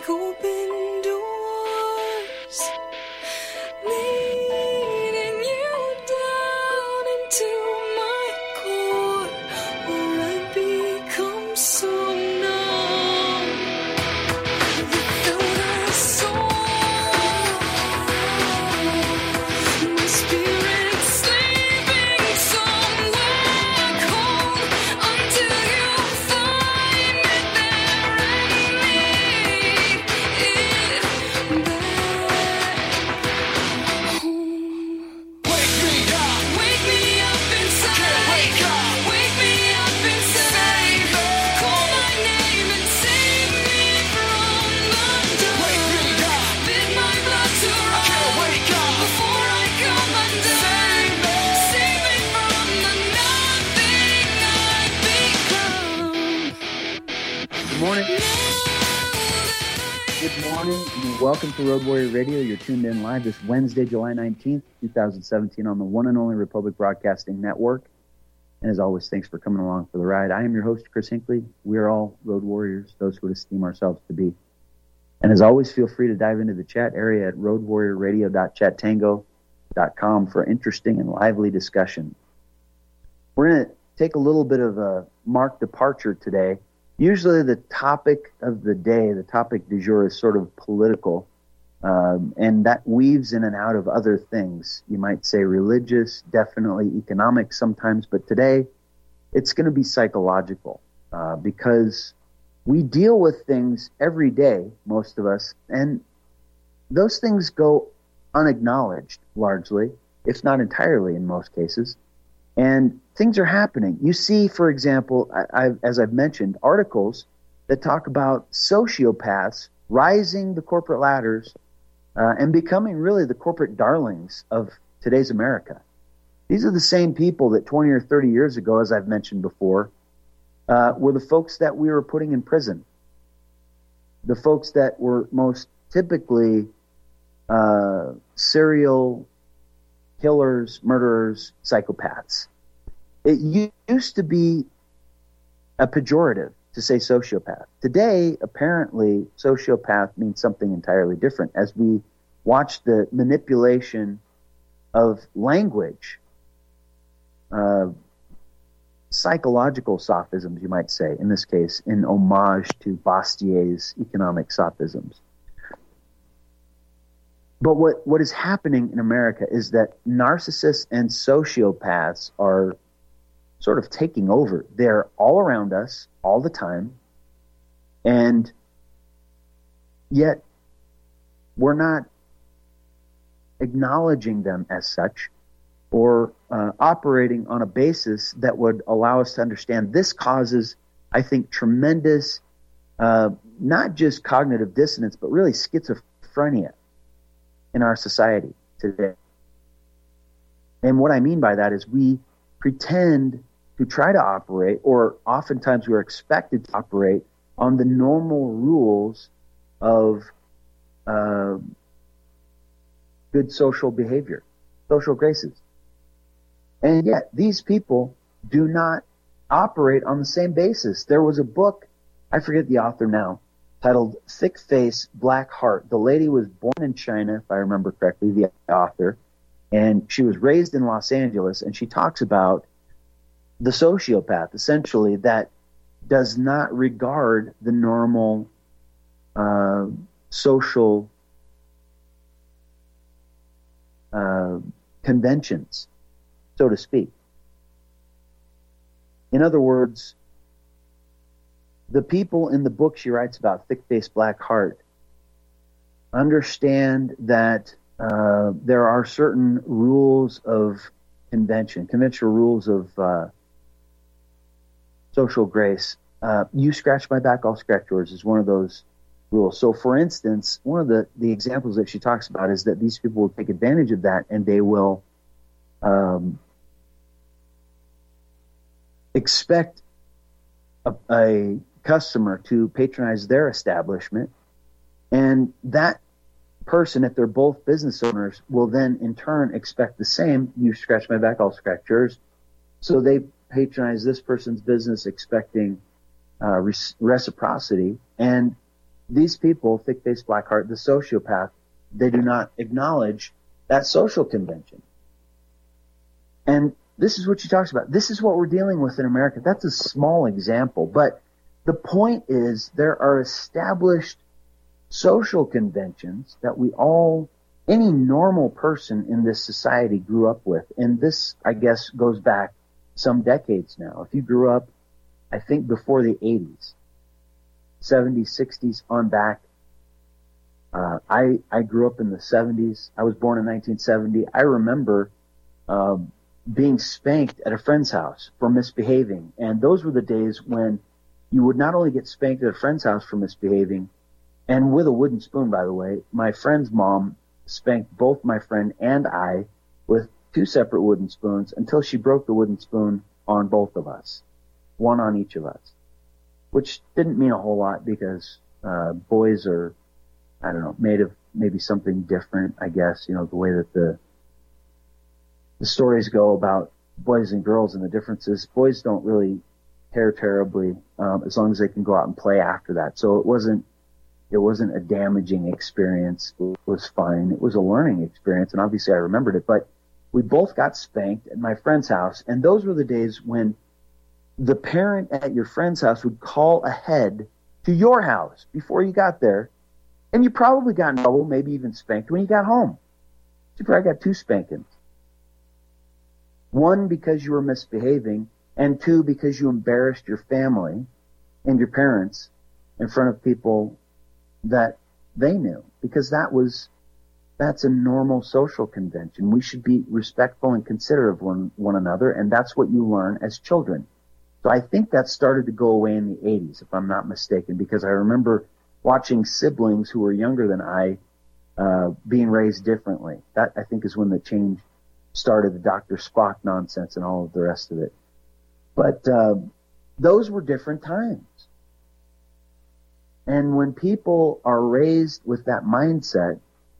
break open doors, leading you down into my core, where I become so numb. Without a soul, my spirit sleeping somewhere cold, until you find me there and lead it back home. Wake me up inside. Wake me up inside. Call my name and save me from the dark. Bid my blood to run before I come undone. Save me from the nothing I've become. Good morning. Good morning, and welcome to Road Warrior Radio. You're tuned in live this Wednesday, July 19th, 2017 on the one and only Republic Broadcasting Network. And as always, thanks for coming along for the ride. I am your host, Chris Hinckley. We are all road warriors, those who would esteem ourselves to be. And as always, feel free to dive into the chat area at roadwarriorradio.chattango.com for interesting and lively discussion. We're going to take a little bit of a marked departure today. Usually the topic of the day, the topic du jour, is sort of political, and that weaves in and out of other things. You might say religious, definitely economic sometimes, but today it's going to be psychological, because we deal with things every day, most of us, and those things go unacknowledged largely, if not entirely in most cases. And things are happening. You see, for example, as I've mentioned, articles that talk about sociopaths rising the corporate ladders and becoming really the corporate darlings of today's America. These are the same people that 20 or 30 years ago, as I've mentioned before, were the folks that we were putting in prison. The folks that were most typically serial killers, murderers, psychopaths. It used to be a pejorative to say sociopath. Today, apparently, sociopath means something entirely different. As we watch the manipulation of language, psychological sophisms, you might say, in this case, in homage to Bastier's economic sophisms. But what is happening in America is that narcissists and sociopaths are sort of taking over. They're all around us all the time, and yet we're not acknowledging them as such or operating on a basis that would allow us to understand this causes, I think, tremendous, not just cognitive dissonance, but really schizophrenia in our society today. And what I mean by that is we pretend to try to operate, or oftentimes we're expected to operate, on the normal rules of good social behavior, social graces. And yet these people do not operate on the same basis. There was a book, I forget the author now, titled Thick Face, Black Heart. The lady was born in China, if I remember correctly, the author, and she was raised in Los Angeles, and she talks about the sociopath, essentially, that does not regard the normal social conventions, so to speak. In other words, the people in the book she writes about, Thick Face, Black Heart, understand that there are certain rules of conventional rules of social grace. You scratch my back, I'll scratch yours is one of those rules. So, for instance, one of the examples that she talks about is that these people will take advantage of that, and they will expect a customer to patronize their establishment, and that person, if they're both business owners, will then in turn expect the same. You scratch my back, I'll scratch yours. So they patronize this person's business expecting reciprocity, and these people, thick-faced Blackheart, the sociopath, they do not acknowledge that social convention. And this is what she talks about. This is what we're dealing with in America. That's a small example. But the point is there are established social conventions that any normal person in this society grew up with. And this, I guess, goes back some decades now. If you grew up, I think, before the 80s, 70s, 60s on back, I grew up in the 70s. I was born in 1970. I remember being spanked at a friend's house for misbehaving. And those were the days when you would not only get spanked at a friend's house for misbehaving, and with a wooden spoon, by the way. My friend's mom spanked both my friend and I with 2 separate wooden spoons until she broke the wooden spoon on both of us, one on each of us, which didn't mean a whole lot because boys are, I don't know, made of maybe something different, I guess, the way that the stories go about boys and girls and the differences. Boys don't really care terribly as long as they can go out and play after that. So it wasn't a damaging experience. It was fine. It was a learning experience, and obviously I remembered it. But we both got spanked at my friend's house, and those were the days when the parent at your friend's house would call ahead to your house before you got there, and you probably got in trouble, maybe even spanked when you got home. You probably got 2 spankings. 1, because you were misbehaving, and 2, because you embarrassed your family and your parents in front of people that they knew, because that's a normal social convention. We should be respectful and considerate of one another, and that's what you learn as children. So I think that started to go away in the 80s, if I'm not mistaken, because I remember watching siblings who were younger than I being raised differently. That, I think, is when the change started, the Dr. Spock nonsense and all of the rest of it. But those were different times. And when people are raised with that mindset,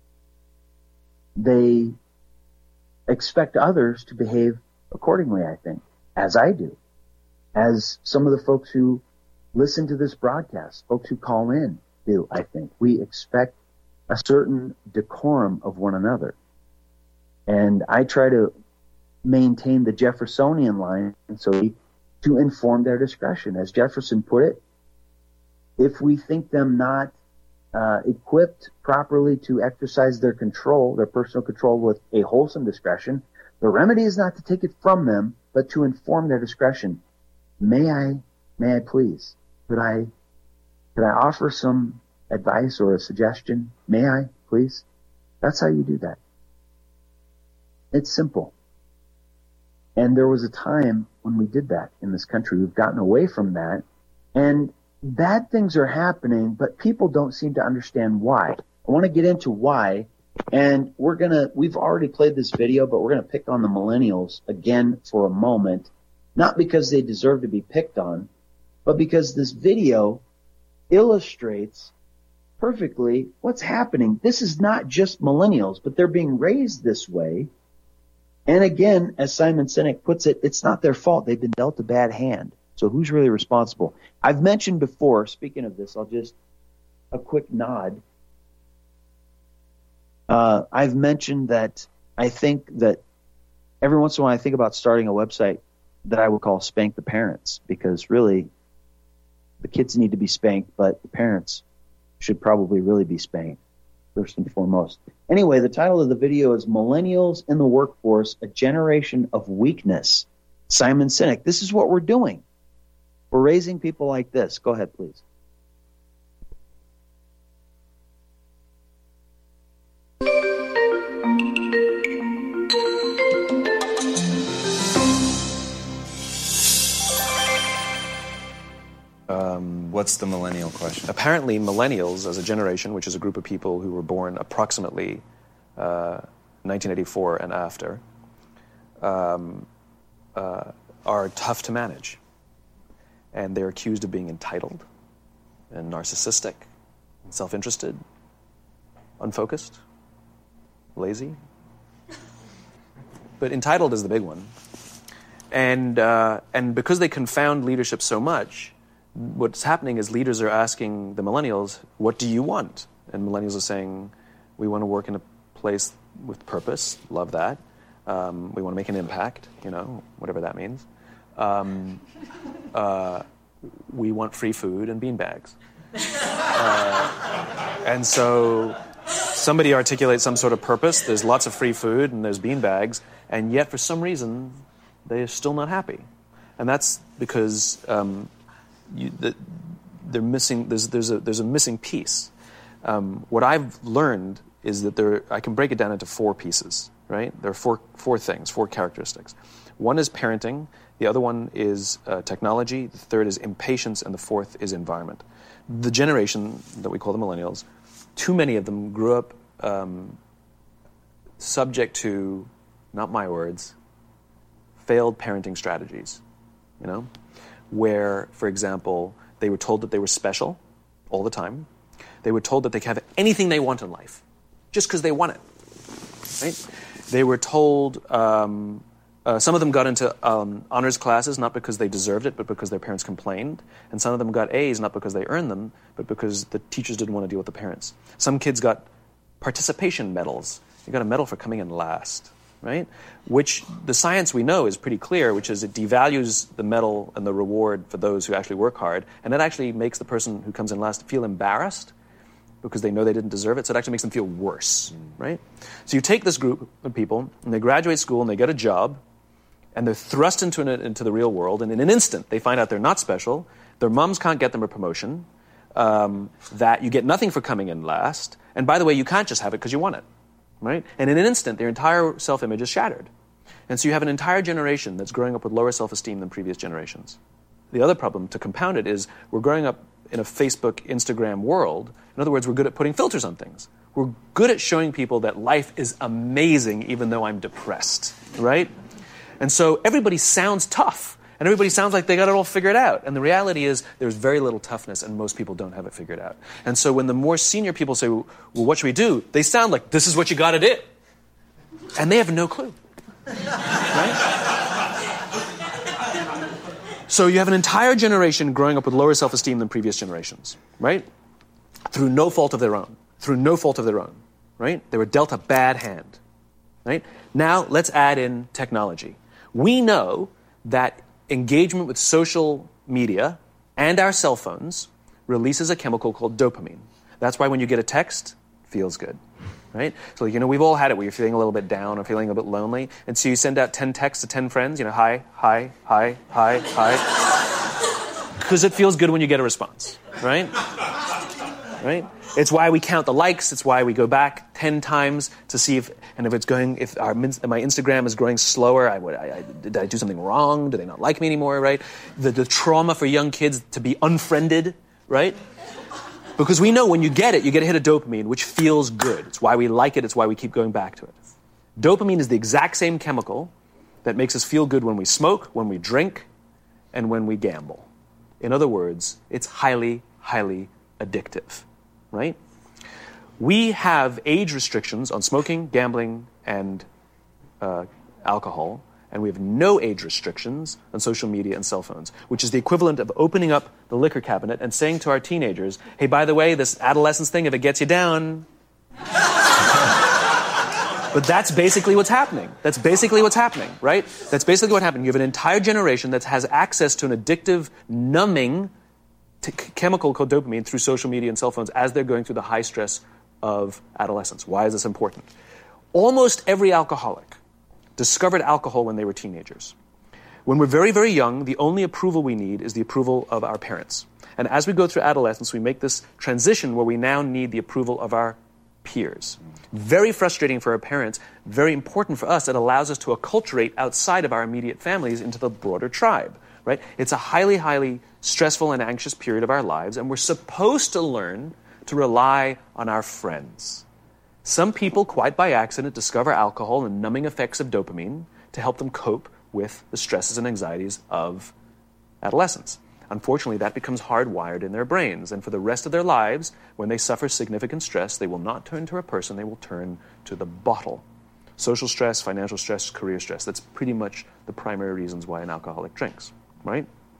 they expect others to behave accordingly, I think, as I do, as some of the folks who listen to this broadcast, folks who call in do, I think. We expect a certain decorum of one another. And I try to maintain the Jeffersonian line to inform their discretion. As Jefferson put it, if we think them not equipped properly to exercise their personal control with a wholesome discretion, the remedy is not to take it from them, but to inform their discretion. May I please? Could I offer some advice or a suggestion? May I please? That's how you do that. It's simple. And there was a time when we did that in this country. We've gotten away from that, and bad things are happening, but people don't seem to understand why. I want to get into why, and we've already played this video, but we're going to pick on the millennials again for a moment, not because they deserve to be picked on, but because this video illustrates perfectly what's happening. This is not just millennials, but they're being raised this way. And again, as Simon Sinek puts it, it's not their fault. They've been dealt a bad hand. So who's really responsible? I've mentioned before, speaking of this, a quick nod. I've mentioned that I think that every once in a while I think about starting a website that I would call Spank the Parents, because really the kids need to be spanked, but the parents should probably really be spanked first and foremost. Anyway, the title of the video is Millennials in the Workforce, A Generation of Weakness. Simon Sinek. This is what we're doing. We're raising people like this. Go ahead, please. What's the millennial question? Apparently, millennials as a generation, which is a group of people who were born approximately 1984 and after, are tough to manage. And they're accused of being entitled and narcissistic, and self-interested, unfocused, lazy. But entitled is the big one. And because they confound leadership so much, what's happening is leaders are asking the millennials, what do you want? And millennials are saying, we want to work in a place with purpose, love that. We want to make an impact, whatever that means. We want free food and beanbags. And so somebody articulates some sort of purpose, there's lots of free food and there's beanbags, and yet for some reason they're still not happy. And that's because they're missing. There's a missing piece. What I've learned is that I can break it down into 4 pieces. Right? There are four things, 4 characteristics. One is parenting. The other one is technology. The third is impatience, and the fourth is environment. The generation that we call the millennials, too many of them grew up subject to, not my words, failed parenting strategies. Where, for example, they were told that they were special all the time. They were told that they could have anything they want in life, just because they want it. Right? They were told, some of them got into honors classes, not because they deserved it, but because their parents complained. And some of them got A's, not because they earned them, but because the teachers didn't want to deal with the parents. Some kids got participation medals. You got a medal for coming in last, right? Which the science we know is pretty clear, which is it devalues the medal and the reward for those who actually work hard. And it actually makes the person who comes in last feel embarrassed because they know they didn't deserve it, so it actually makes them feel worse, right? So you take this group of people, and they graduate school, and they get a job, and they're thrust into the real world, and in an instant, they find out they're not special, their moms can't get them a promotion, that you get nothing for coming in last, and by the way, you can't just have it because you want it, right? And in an instant, their entire self-image is shattered. And so you have an entire generation that's growing up with lower self-esteem than previous generations. The other problem, to compound it, is we're growing up in a Facebook, Instagram world. In other words, we're good at putting filters on things. We're good at showing people that life is amazing even though I'm depressed, right? And so everybody sounds tough, and everybody sounds like they got it all figured out. And the reality is there's very little toughness, and most people don't have it figured out. And so when the more senior people say, well, what should we do? They sound like, this is what you got to do. And they have no clue, right? So you have an entire generation growing up with lower self-esteem than previous generations, right? Through no fault of their own. Right? They were dealt a bad hand, right? Now, let's add in technology. We know that engagement with social media and our cell phones releases a chemical called dopamine. That's why when you get a text, it feels good, right? So, we've all had it where you're feeling a little bit down or feeling a bit lonely, and so you send out 10 texts to 10 friends, hi, hi, hi, hi, hi, because it feels good when you get a response, right? Right? It's why we count the likes. It's why we go back 10 times to see if my Instagram is growing slower. Did I do something wrong? Do they not like me anymore? Right? The trauma for young kids to be unfriended, right? Because we know when you get a hit of dopamine, which feels good. It's why we like it. It's why we keep going back to it. Dopamine is the exact same chemical that makes us feel good when we smoke, when we drink, and when we gamble. In other words, it's highly, highly addictive. Right? We have age restrictions on smoking, gambling, and alcohol, and we have no age restrictions on social media and cell phones, which is the equivalent of opening up the liquor cabinet and saying to our teenagers, hey, by the way, this adolescence thing, if it gets you down... But that's basically what's happening. Right? That's basically what happened. You have an entire generation that has access to an addictive, numbing chemical called dopamine through social media and cell phones as they're going through the high stress of adolescence. Why is this important? Almost every alcoholic discovered alcohol when they were teenagers. When we're very, very young, the only approval we need is the approval of our parents. And as we go through adolescence, we make this transition where we now need the approval of our peers. Very frustrating for our parents, very important for us. It allows us to acculturate outside of our immediate families into the broader tribe. Right? It's a highly, highly stressful and anxious period of our lives, and we're supposed to learn to rely on our friends. Some people, quite by accident, discover alcohol and numbing effects of dopamine to help them cope with the stresses and anxieties of adolescence. Unfortunately, that becomes hardwired in their brains, and for the rest of their lives, when they suffer significant stress, they will not turn to a person, they will turn to the bottle. Social stress, financial stress, career stress. That's pretty much the primary reasons why an alcoholic drinks. Right?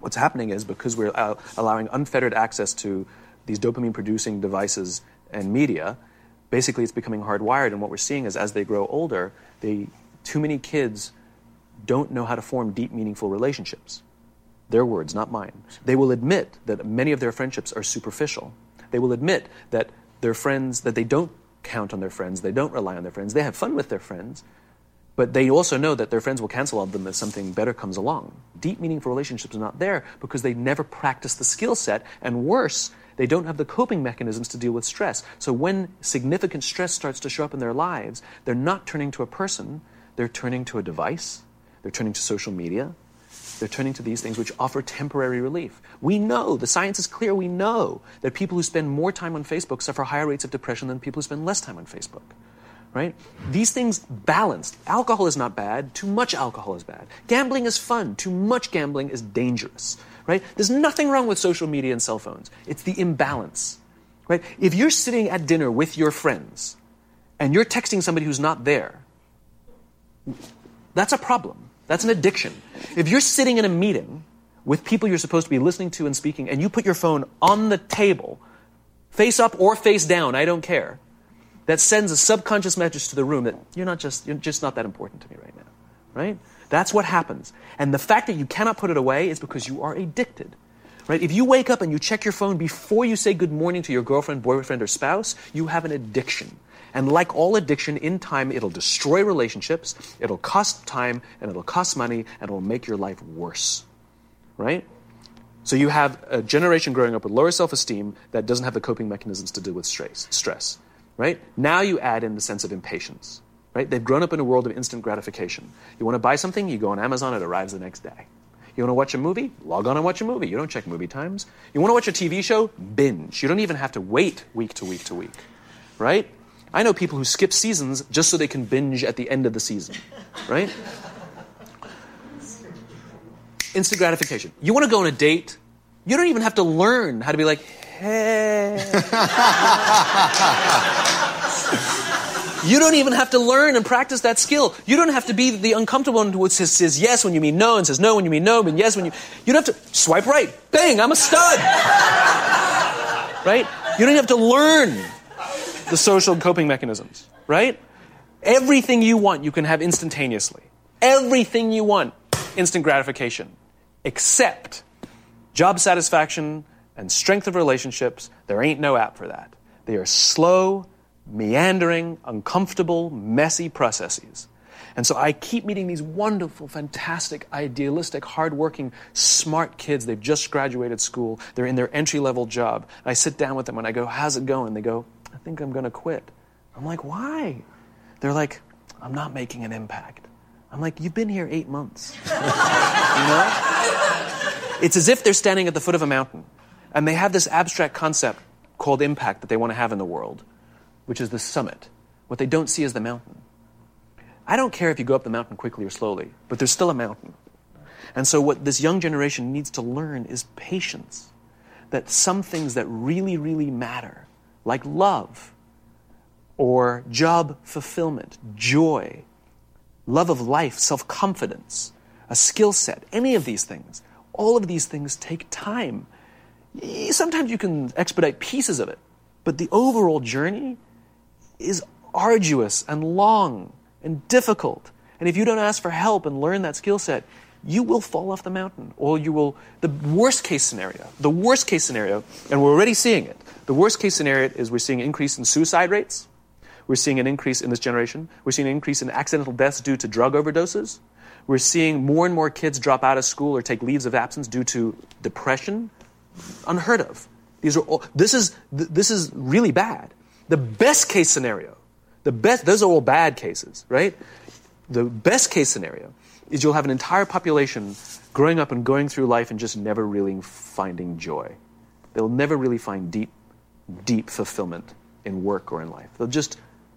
what's happening is because we're allowing unfettered access to these dopamine-producing devices and media, basically it's becoming hardwired, and what we're seeing is as they grow older, too many kids don't know how to form deep, meaningful relationships. Their words, not mine. They will admit that many of their friendships are superficial. They will admit that their friends, that they don't count on their friends, they don't rely on their friends, they have fun with their friends, but they also know that their friends will cancel on them if something better comes along. Deep, meaningful relationships are not there because they never practice the skill set, and worse, they don't have the coping mechanisms to deal with stress. So when significant stress starts to show up in their lives, they're not turning to a person, they're turning to a device, they're turning to social media, they're turning to these things which offer temporary relief. We know, the science is clear, we know that people who spend more time on Facebook suffer higher rates of depression than people who spend less time on Facebook. Right? These things balanced. Alcohol is not bad. Too much alcohol is bad. Gambling is fun. Too much gambling is dangerous. Right? There's nothing wrong with social media and cell phones. It's the imbalance. Right? If you're sitting at dinner with your friends and you're texting somebody who's not there, that's a problem. That's an addiction. If you're sitting in a meeting with people you're supposed to be listening to and speaking, and you put your phone on the table, face up or face down, I don't care, that sends a subconscious message to the room that you're just not that important to me right now, right? That's what happens. And the fact that you cannot put it away is because you are addicted, right? If you wake up and you check your phone before you say good morning to your girlfriend, boyfriend, or spouse, you have an addiction. And like all addiction, in time, it'll destroy relationships, it'll cost time, and it'll cost money, and it'll make your life worse, right? So you have a generation growing up with lower self-esteem that doesn't have the coping mechanisms to deal with stress. Right? Now you add in the sense of impatience. Right? They've grown up in a world of instant gratification. You want to buy something, you go on Amazon, it arrives the next day. You want to watch a movie? Log on and watch a movie. You don't check movie times. You want to watch a TV show? Binge. You don't even have to wait week to week to week. Right? I know people who skip seasons just so they can binge at the end of the season. Right? Instant gratification. You want to go on a date? You don't even have to learn how to be like, hey. You don't even have to learn and practice that skill. You don't have to be the uncomfortable one who says yes when you mean no and says no when you mean no and yes when you... You don't have to swipe right. Bang, I'm a stud. Right? You don't have to learn the social coping mechanisms. Right? Everything you want, you can have instantaneously. Everything you want, instant gratification. Except job satisfaction and strength of relationships, there ain't no app for that. They are slow, meandering, uncomfortable, messy processes. And so I keep meeting these wonderful, fantastic, idealistic, hardworking, smart kids. They've just graduated school. They're in their entry-level job. And I sit down with them and I go, how's it going? They go, I think I'm going to quit. I'm like, why? They're like, I'm not making an impact. I'm like, you've been here 8 months. You know? It's as if they're standing at the foot of a mountain. And they have this abstract concept called impact that they want to have in the world, which is the summit. What they don't see is the mountain. I don't care if you go up the mountain quickly or slowly, but there's still a mountain. And so what this young generation needs to learn is patience. That some things that really, really matter, like love, or job fulfillment, joy, love of life, self-confidence, a skill set, any of these things, all of these things take time. Sometimes you can expedite pieces of it, but the overall journey is arduous and long and difficult. And if you don't ask for help and learn that skill set, you will fall off the mountain, or you will, the worst case scenario, and we're already seeing it, the worst case scenario is we're seeing an increase in suicide rates, we're seeing an increase in this generation, we're seeing an increase in accidental deaths due to drug overdoses, we're seeing more and more kids drop out of school or take leaves of absence due to depression. Unheard of. These are all, this is really bad. The best case scenario, those are all bad cases, right? The best case scenario is you'll have an entire population growing up and going through life and just never really finding joy. They'll never really find deep fulfillment in work or in life. They'll just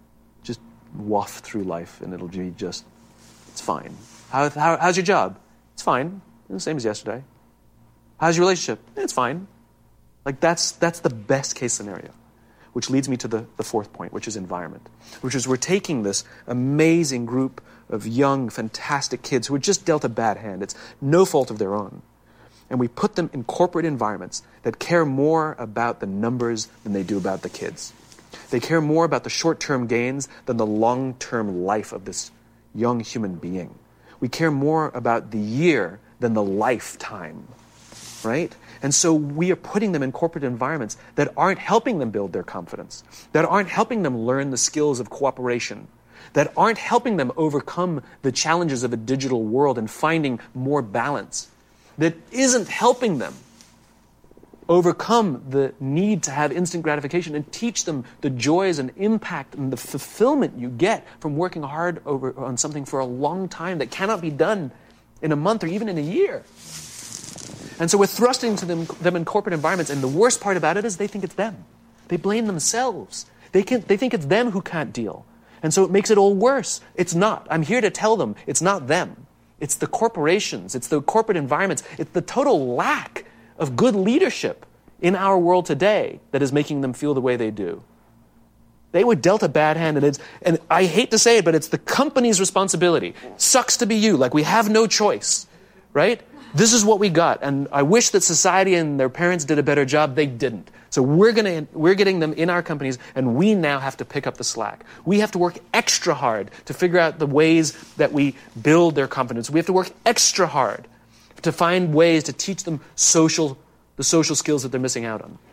waft through life and it'll be just, it's fine. How's your job? It's fine. The same as yesterday. How's your relationship? It's fine. Like that's the best case scenario, which leads me to the fourth point, which is environment, which is we're taking this amazing group of young, fantastic kids who were just dealt a bad hand. It's no fault of their own. and we put them in corporate environments that care more about the numbers than they do about the kids. They care more about the short-term gains than the long-term life of this young human being. We care more about the year than the lifetime, right? And so we are putting them in corporate environments that aren't helping them build their confidence, that aren't helping them learn the skills of cooperation, that aren't helping them overcome the challenges of a digital world and finding more balance, that isn't helping them overcome the need to have instant gratification and teach them the joys and impact and the fulfillment you get from working hard on something for a long time that cannot be done in a month or even in a year. And so we're thrusting to them in corporate environments, and the worst part about it is they think it's them. They blame themselves. They think it's them who can't deal. And so it makes it all worse. It's not. I'm here to tell them it's not them. It's the corporations. It's the corporate environments. It's the total lack of good leadership in our world today that is making them feel the way they do. They were dealt a bad hand, and I hate to say it, but it's the company's responsibility. Sucks to be you, like we have no choice, right? This is what we got, and I wish that society and their parents did a better job. They didn't. So we're getting them in our companies, and we now have to pick up the slack. We have to work extra hard to figure out the ways that we build their confidence. We have to work extra hard to find ways to teach them the social skills that they're missing out on.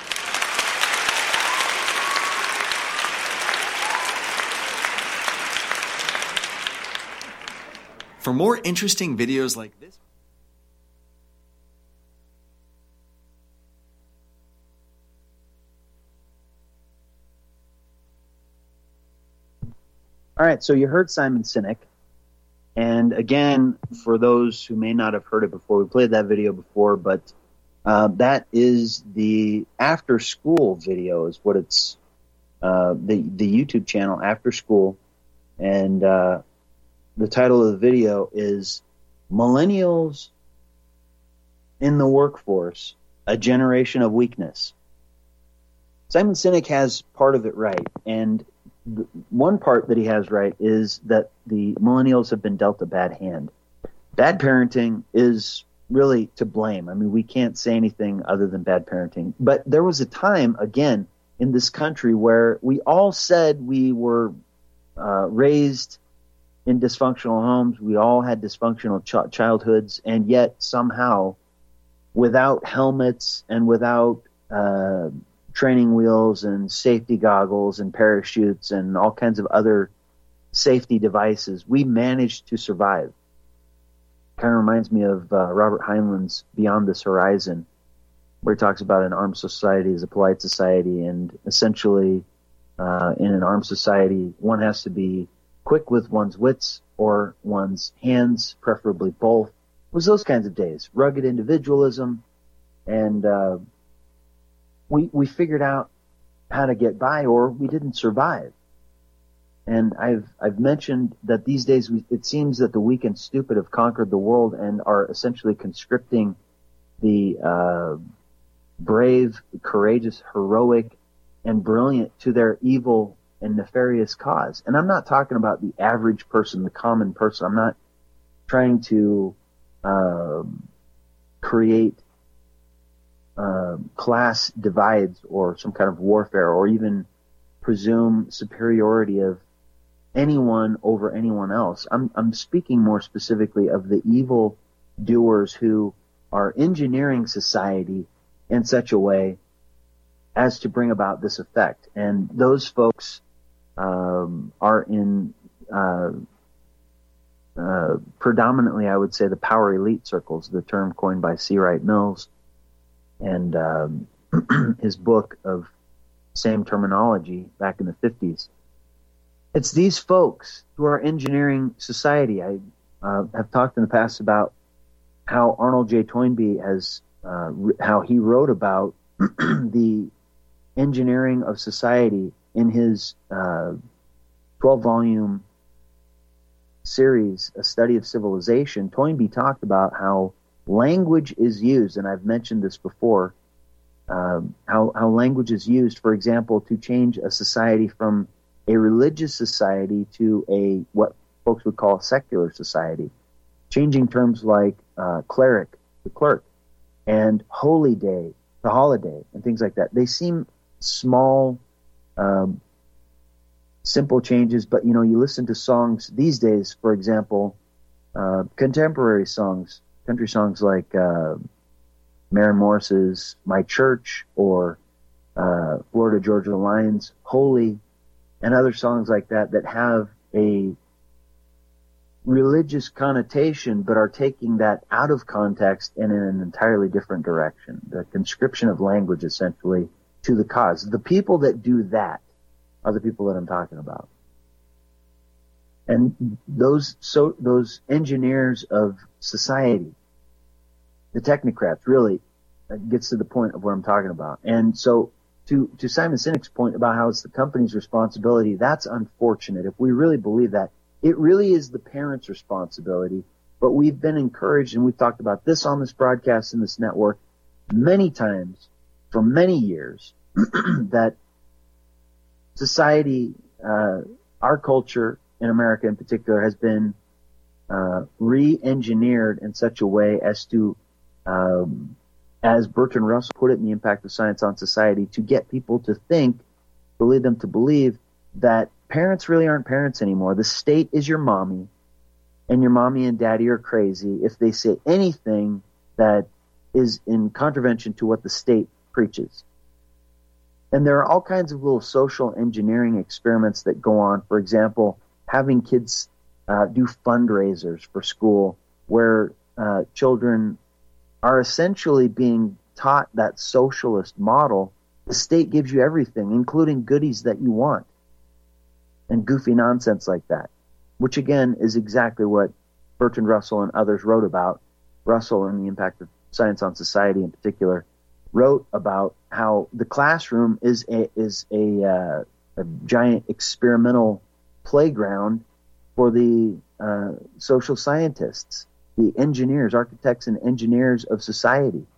For more interesting videos like this. All right, so you heard Simon Sinek. And again, for those who may not have heard it before, we played that video before, but that is the after school video is what it's, the YouTube channel After School. And the title of the video is Millennials in the Workforce, A Generation of Weakness. Simon Sinek has part of it right. And one part that he has right is that the millennials have been dealt a bad hand. Bad parenting is really to blame. I mean, we can't say anything other than bad parenting. But there was a time, again, in this country where we all said we were raised in dysfunctional homes. We all had dysfunctional childhoods, and yet somehow, without helmets and without training wheels and safety goggles and parachutes and all kinds of other safety devices, we managed to survive. Kind of reminds me of Robert Heinlein's Beyond This Horizon, where he talks about an armed society as a polite society, and essentially in an armed society, one has to be quick with one's wits or one's hands, preferably both. It was those kinds of days, rugged individualism, and we figured out how to get by, or we didn't survive. And I've mentioned that these days it seems that the weak and stupid have conquered the world and are essentially conscripting the brave, courageous, heroic, and brilliant to their evil and nefarious cause. And I'm not talking about the average person, the common person. I'm not trying to create class divides or some kind of warfare, or even presume superiority of anyone over anyone else. I'm speaking more specifically of the evil doers who are engineering society in such a way as to bring about this effect. And those folks are in predominantly, I would say, the power elite circles, the term coined by C. Wright Mills, and his book of same terminology back in the 50s. It's these folks who are engineering society. I have talked in the past about how Arnold J. Toynbee has, how he wrote about the engineering of society in his 12-volume series, A Study of Civilization. Toynbee talked about how language is used, and I've mentioned this before, how language is used, for example, to change a society from a religious society to a what folks would call a secular society. Changing terms like cleric to clerk, and Holy Day, the holiday, and things like that. They seem small, simple changes, but you listen to songs these days, for example, contemporary songs, country songs like Maren Morris's My Church, or Florida Georgia Line's Holy, and other songs like that have a religious connotation, but are taking that out of context and in an entirely different direction. The conscription of language, essentially, to the cause. The people that do that are the people that I'm talking about. And those engineers of society, the technocrats, really gets to the point of what I'm talking about. And so to Simon Sinek's point about how it's the company's responsibility, that's unfortunate. If we really believe that, it really is the parents' responsibility. But we've been encouraged, and we've talked about this on this broadcast and this network many times for many years, that society, our culture in America in particular, has been re-engineered in such a way as to, as Bertrand Russell put it in The Impact of Science on Society, to get people to think, to lead them to believe that parents really aren't parents anymore. The state is your mommy, and your mommy and daddy are crazy if they say anything that is in contravention to what the state preaches. And there are all kinds of little social engineering experiments that go on. For example, having kids do fundraisers for school where children are essentially being taught that socialist model. The state gives you everything, including goodies that you want, and goofy nonsense like that, which again is exactly what Bertrand Russell and others wrote about. Russell, in The Impact of Science on Society in particular, wrote about how the classroom is a giant experimental playground for the social scientists, the engineers, architects and engineers of society,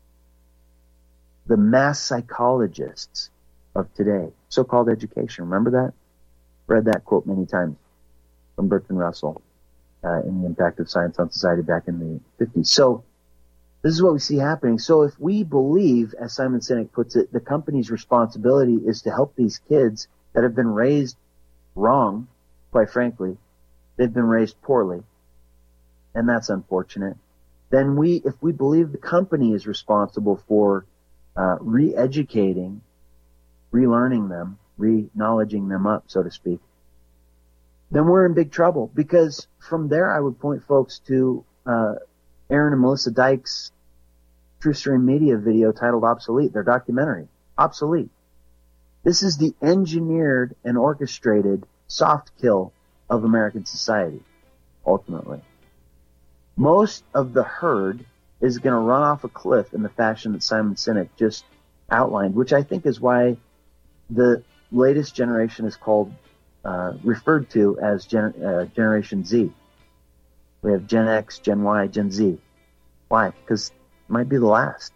the mass psychologists of today, so-called education. Remember that? Read that quote many times from Bertrand Russell in The Impact of Science on Society back in the 50s. So this is what we see happening. So if we believe, as Simon Sinek puts it, the company's responsibility is to help these kids that have been raised wrong, quite frankly, they've been raised poorly, and that's unfortunate, then if we believe the company is responsible for re-educating, relearning them, re-knowledging them up, so to speak, then we're in big trouble. Because from there, I would point folks to Aaron and Melissa Dyke's TruthStream Media video titled Obsolete, their documentary, Obsolete. This is the engineered and orchestrated soft kill of American society, ultimately. Most of the herd is going to run off a cliff in the fashion that Simon Sinek just outlined, which I think is why the latest generation is called, referred to as Generation Z. We have Gen X, Gen Y, Gen Z. Why? Because it might be the last.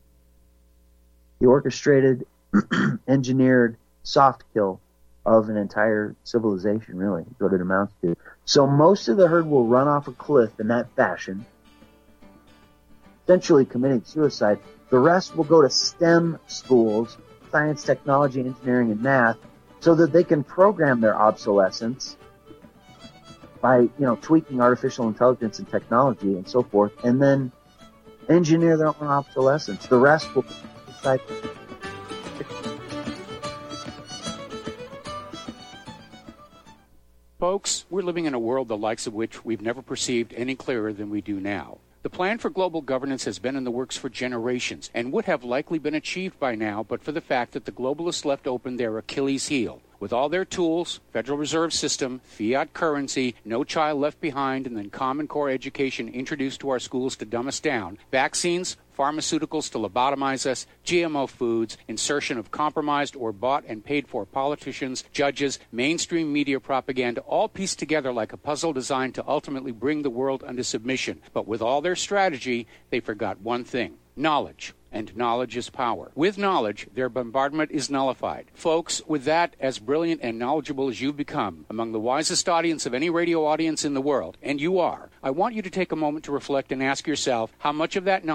The orchestrated, engineered, soft kill of an entire civilization, really, is what it amounts to. So most of the herd will run off a cliff in that fashion, essentially committing suicide. The rest will go to STEM schools, science, technology, engineering, and math, so that they can program their obsolescence by, tweaking artificial intelligence and technology and so forth, and then engineer their own obsolescence. The rest will decide. Folks, we're living in a world the likes of which we've never perceived any clearer than we do now. The plan for global governance has been in the works for generations and would have likely been achieved by now, but for the fact that the globalists left open their Achilles heel. With all their tools, Federal Reserve System, fiat currency, no child left behind, and then Common Core education introduced to our schools to dumb us down, vaccines, pharmaceuticals to lobotomize us, GMO foods, insertion of compromised or bought and paid for politicians, judges, mainstream media propaganda, all pieced together like a puzzle designed to ultimately bring the world under submission. But with all their strategy, they forgot one thing: knowledge. And knowledge is power. With knowledge, their bombardment is nullified. Folks, with that, as brilliant and knowledgeable as you've become, among the wisest audience of any radio audience in the world, and you are, I want you to take a moment to reflect and ask yourself, how much of that knowledge did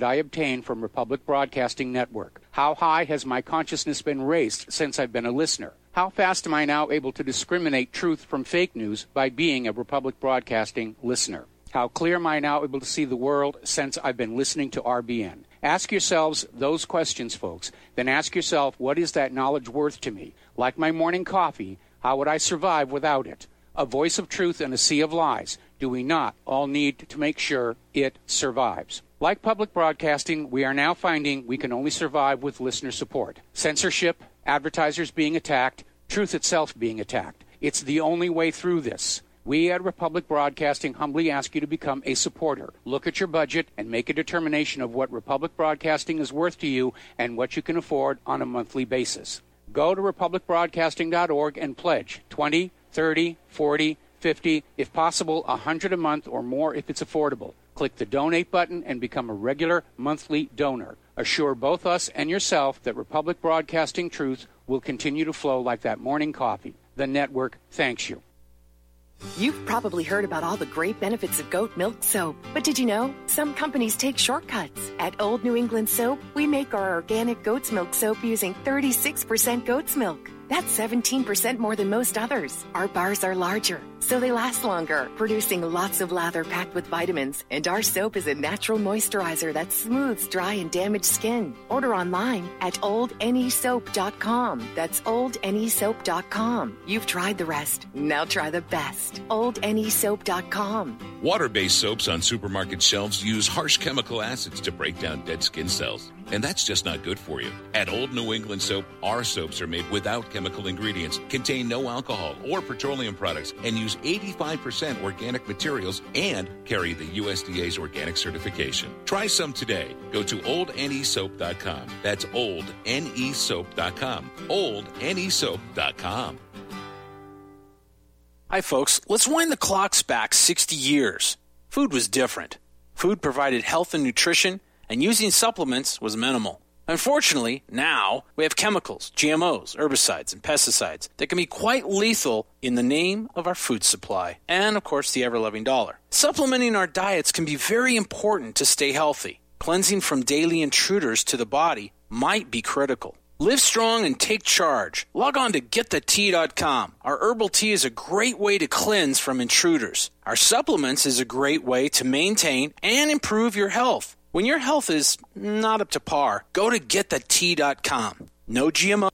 I obtain from Republic Broadcasting Network? How high has my consciousness been raised since I've been a listener? How fast am I now able to discriminate truth from fake news by being a Republic Broadcasting listener? How clear am I now able to see the world since I've been listening to RBN? Ask yourselves those questions, folks. Then ask yourself, what is that knowledge worth to me? Like my morning coffee, how would I survive without it? A voice of truth in a sea of lies. Do we not all need to make sure it survives? Like public broadcasting, we are now finding we can only survive with listener support. Censorship, advertisers being attacked, truth itself being attacked. It's the only way through this. We at Republic Broadcasting humbly ask you to become a supporter. Look at your budget and make a determination of what Republic Broadcasting is worth to you and what you can afford on a monthly basis. Go to republicbroadcasting.org and pledge $20, $30, $40, $50, if possible, $100 a month or more if it's affordable. Click the donate button and become a regular monthly donor. Assure both us and yourself that Republic Broadcasting truth will continue to flow like that morning coffee. The network thanks you. You've probably heard about all the great benefits of goat milk soap, but did you know some companies take shortcuts? At Old New England Soap, we make our organic goat's milk soap using 36% goat's milk. That's 17% more than most others. Our bars are larger, so they last longer, producing lots of lather packed with vitamins. And our soap is a natural moisturizer that smooths dry and damaged skin. Order online at oldnesoap.com. That's oldnesoap.com. You've tried the rest. Now try the best. oldnesoap.com. Water-based soaps on supermarket shelves use harsh chemical acids to break down dead skin cells. And that's just not good for you. At Old New England Soap, our soaps are made without chemical ingredients, contain no alcohol or petroleum products, and use 85% organic materials and carry the USDA's organic certification. Try some today. Go to oldnesoap.com. That's oldnesoap.com. oldnesoap.com. Hi, folks. Let's wind the clocks back 60 years. Food was different. Food provided health and nutrition, and using supplements was minimal. Unfortunately, now we have chemicals, GMOs, herbicides, and pesticides that can be quite lethal in the name of our food supply and, of course, the ever-loving dollar. Supplementing our diets can be very important to stay healthy. Cleansing from daily intruders to the body might be critical. Live strong and take charge. Log on to getthetea.com. Our herbal tea is a great way to cleanse from intruders. Our supplements is a great way to maintain and improve your health. When your health is not up to par, go to getthetea.com. No GMO.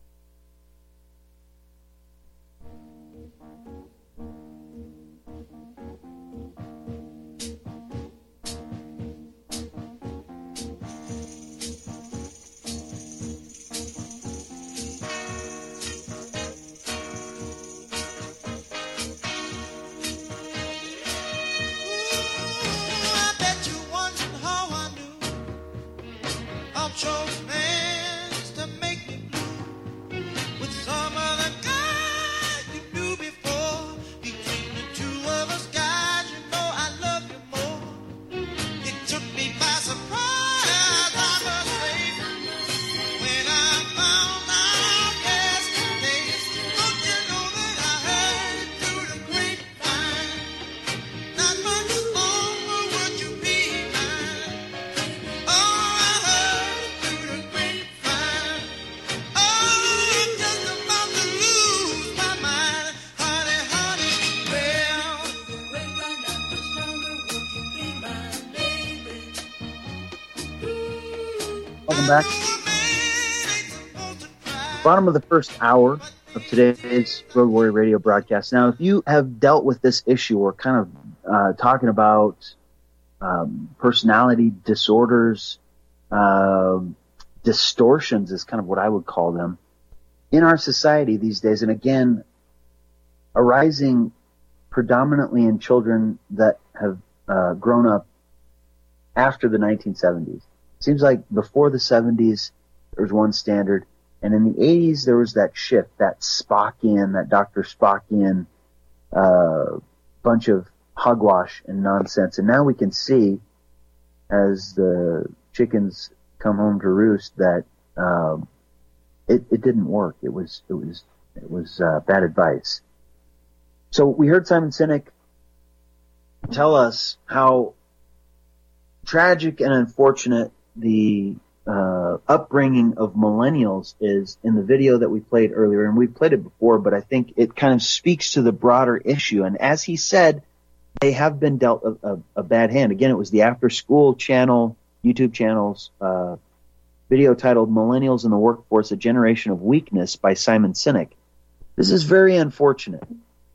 Welcome back. Bottom of the first hour of today's Road Warrior Radio broadcast. Now, if you have dealt with this issue, we're kind of talking about personality disorders, distortions is kind of what I would call them, in our society these days. And again, arising predominantly in children that have grown up after the 1970s. Seems like before the 70s, there was one standard. And in the 80s, there was that shift, that Spockian, that Dr. Spockian bunch of hogwash and nonsense. And now we can see, as the chickens come home to roost, that it didn't work. It was bad advice. So we heard Simon Sinek tell us how tragic and unfortunate the upbringing of millennials is in the video that we played earlier, and we played it before, but I think it kind of speaks to the broader issue. And as he said, they have been dealt a bad hand. Again, it was the After School channel, YouTube channel's video titled "Millennials in the Workforce: A Generation of Weakness" by Simon Sinek. This is very unfortunate.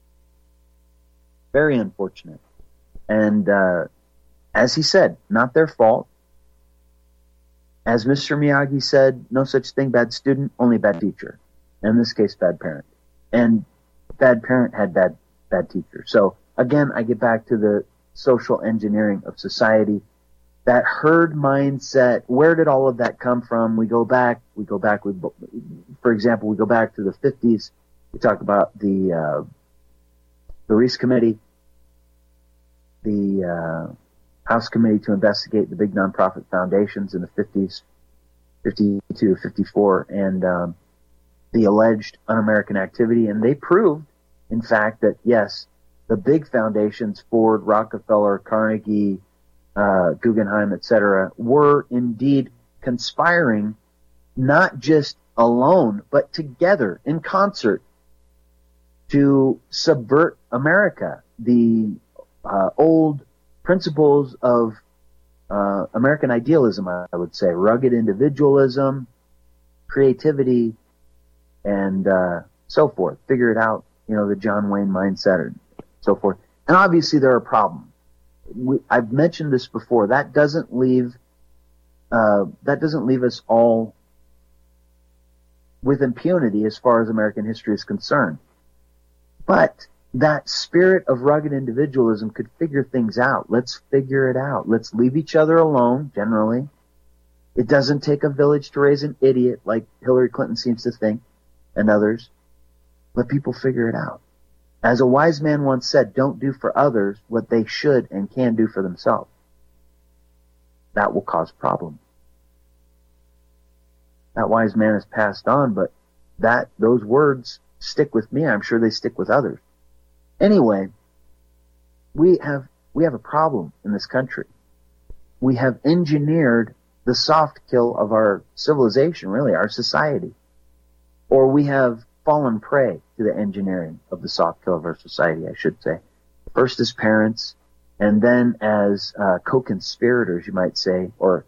Very unfortunate. And as he said, not their fault. As Mr. Miyagi said, no such thing bad student, only bad teacher. And in this case, bad parent. And bad parent had bad teacher. So again, I get back to the social engineering of society. That herd mindset, where did all of that come from? We go back, for example, we go back to the 50s. We talk about the Reese Committee, the House Committee to investigate the big nonprofit foundations in the 50s, 52, 54, and the alleged un-American activity. And they proved, in fact, that yes, the big foundations, Ford, Rockefeller, Carnegie, Guggenheim, etc., were indeed conspiring, not just alone, but together in concert to subvert America. The old principles of American idealism, I would say, rugged individualism, creativity, and so forth. Figure it out, the John Wayne mindset, and so forth. And obviously there are problems. I've mentioned this before. That doesn't leave us all with impunity as far as American history is concerned. But that spirit of rugged individualism could figure things out. Let's figure it out. Let's leave each other alone, generally. It doesn't take a village to raise an idiot like Hillary Clinton seems to think, and others. Let people figure it out. As a wise man once said, don't do for others what they should and can do for themselves. That will cause problems. That wise man has passed on, but those words stick with me. I'm sure they stick with others. Anyway, we have a problem in this country. We have engineered the soft kill of our civilization, really, our society. Or we have fallen prey to the engineering of the soft kill of our society, I should say. First as parents, and then as co-conspirators, you might say, or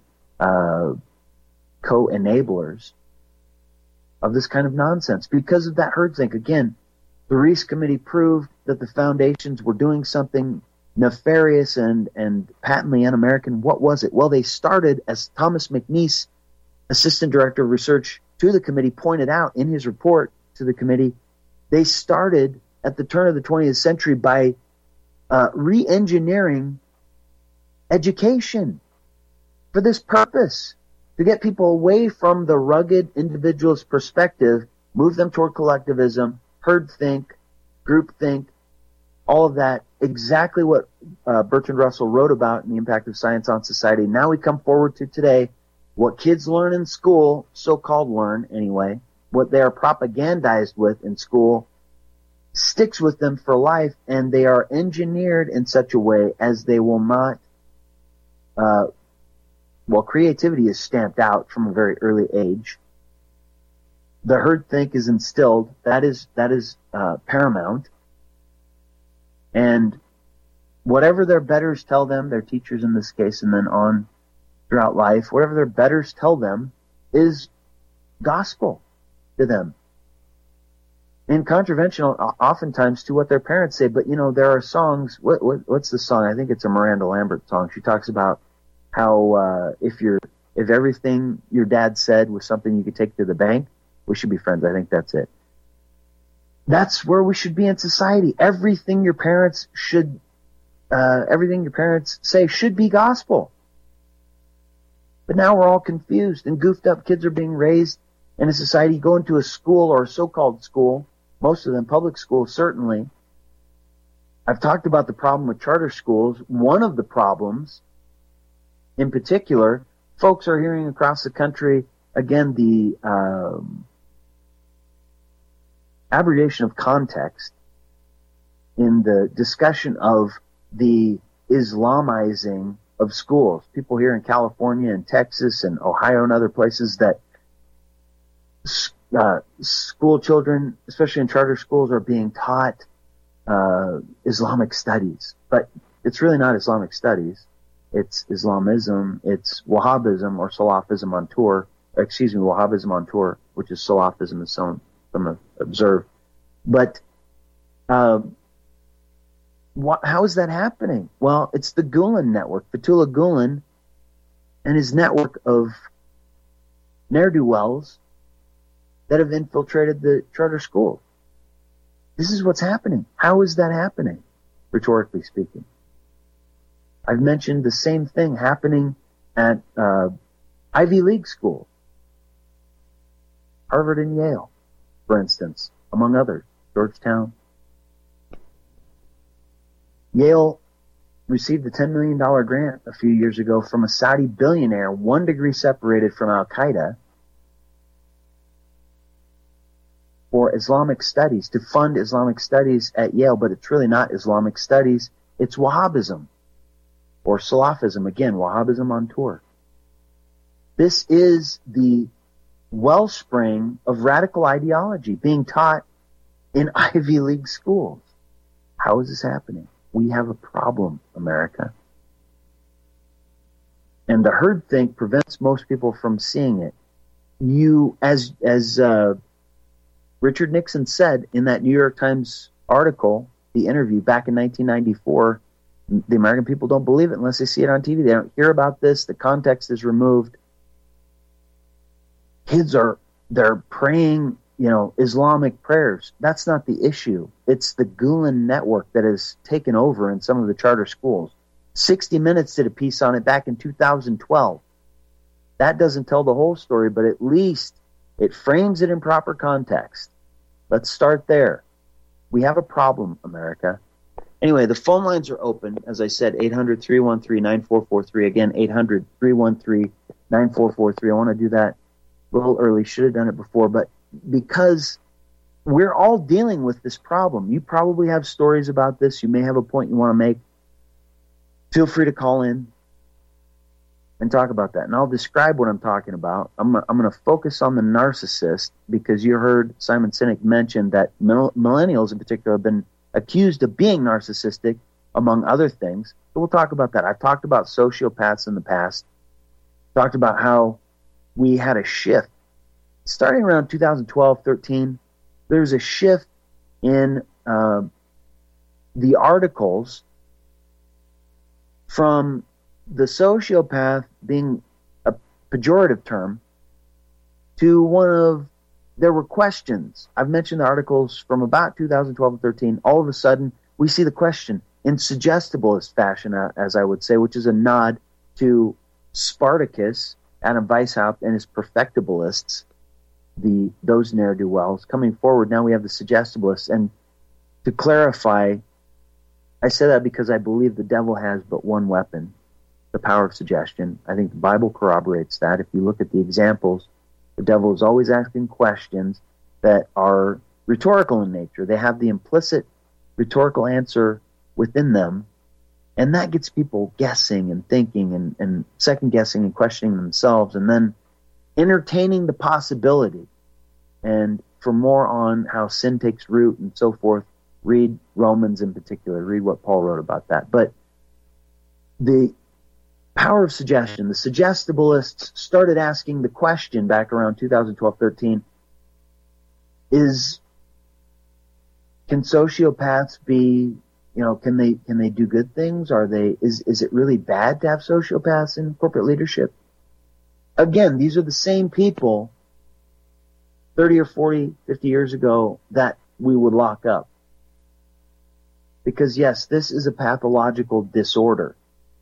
co-enablers of this kind of nonsense. Because of that herd think, again, the Reese Committee proved that the foundations were doing something nefarious and patently un-American. What was it? Well, they started, as Thomas McNeese, Assistant Director of Research to the committee, pointed out in his report to the committee, they started at the turn of the 20th century by re-engineering education for this purpose, to get people away from the rugged individualist perspective, move them toward collectivism, herd think, group think, all of that, exactly what Bertrand Russell wrote about in The Impact of Science on Society. Now we come forward to today, what kids learn in school, so-called learn anyway, what they are propagandized with in school, sticks with them for life, and they are engineered in such a way as they will not, creativity is stamped out from a very early age. The herd think is instilled. That is paramount. And whatever their betters tell them, their teachers in this case, and then on throughout life, whatever their betters tell them is gospel to them. And contraventional oftentimes to what their parents say. But, there are songs. What's the song? I think it's a Miranda Lambert song. She talks about how if everything your dad said was something you could take to the bank, we should be friends. I think that's it. That's where we should be in society. Everything your parents say should be gospel. But now we're all confused and goofed up. Kids are being raised in a society. You go into a school or a so-called school, most of them public schools certainly. I've talked about the problem with charter schools. One of the problems in particular, folks are hearing across the country, again, the abrogation of context in the discussion of the Islamizing of schools, people here in California and Texas and Ohio and other places, that school children, especially in charter schools, are being taught Islamic studies. But it's really not Islamic studies. It's Islamism. It's Wahhabism or Salafism on tour. Excuse me, Wahhabism on tour, which is Salafism, as some observe. But how is that happening? Well, it's the Gulen network, Fethullah Gulen and his network of ne'er-do-wells that have infiltrated the charter schools. This is what's happening. How is that happening, rhetorically speaking? I've mentioned the same thing happening at Ivy League schools, Harvard and Yale, for instance, among others, Georgetown. Yale received a $10 million grant a few years ago from a Saudi billionaire, 1 degree separated from Al-Qaeda, for Islamic studies, to fund Islamic studies at Yale. But it's really not Islamic studies. It's Wahhabism or Salafism. Again, Wahhabism on tour. This is the wellspring of radical ideology being taught in Ivy League schools. How is this happening? We have a problem, America. And the herd think prevents most people from seeing it. You, as Richard Nixon said in that New York Times article, the interview back in 1994, the American people don't believe it unless they see it on TV. They don't hear about this. The context is removed. Kids they're praying, Islamic prayers. That's not the issue. It's the Gulen network that has taken over in some of the charter schools. 60 Minutes did a piece on it back in 2012. That doesn't tell the whole story, but at least it frames it in proper context. Let's start there. We have a problem, America. Anyway, the phone lines are open. As I said, 800-313-9443. Again, 800-313-9443. I want to do that a little early. Should have done it before, but because we're all dealing with this problem. You probably have stories about this. You may have a point you want to make. Feel free to call in and talk about that. And I'll describe what I'm talking about. I'm going to focus on the narcissist, because you heard Simon Sinek mention that millennials in particular have been accused of being narcissistic, among other things. So we'll talk about that. I've talked about sociopaths in the past. Talked about how we had a shift. Starting around 2012-13, there was a shift in the articles from the sociopath being a pejorative term to one of, there were questions. I've mentioned the articles from about 2012 and 13. All of a sudden, we see the question in suggestibilist fashion, as I would say, which is a nod to Spartacus, Adam Weishaupt, and his perfectibilists, those ne'er-do-wells. Coming forward, now we have the suggestibilists. And to clarify, I say that because I believe the devil has but one weapon, the power of suggestion. I think the Bible corroborates that. If you look at the examples, the devil is always asking questions that are rhetorical in nature. They have the implicit rhetorical answer within them, and that gets people guessing and thinking and second-guessing and questioning themselves, and then entertaining the possibility. And for more on how sin takes root and so forth, read Romans in particular. Read what Paul wrote about that. But the power of suggestion, the suggestibilists started asking the question back around 2012-13, can sociopaths be, can they do good things? Is it really bad to have sociopaths in corporate leadership? Again, these are the same people 30 or 40, 50 years ago that we would lock up. Because yes, this is a pathological disorder.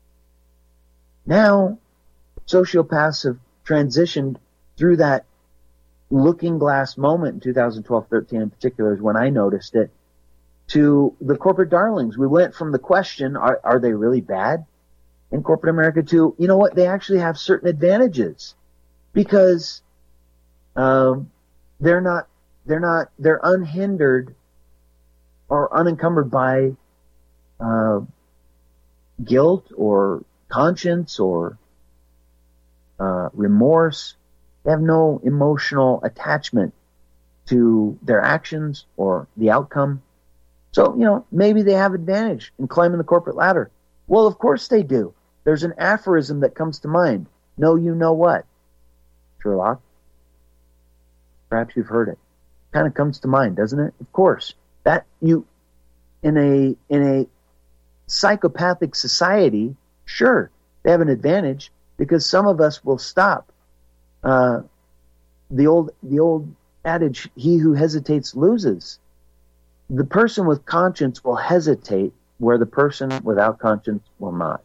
Now, sociopaths have transitioned through that looking glass moment in 2012-13 in particular is when I noticed it, to the corporate darlings. We went from the question, are they really bad in corporate America, to, you know what, they actually have certain advantages because they're unhindered or unencumbered by guilt or conscience or remorse. They have no emotional attachment to their actions or the outcome. So, maybe they have advantage in climbing the corporate ladder. Well, of course they do. There's an aphorism that comes to mind. Know you know what, Sherlock? Perhaps you've heard it. Kind of comes to mind, doesn't it? Of course. That you, in a psychopathic society, sure, they have an advantage because some of us will stop. The old adage, he who hesitates loses. The person with conscience will hesitate where the person without conscience will not.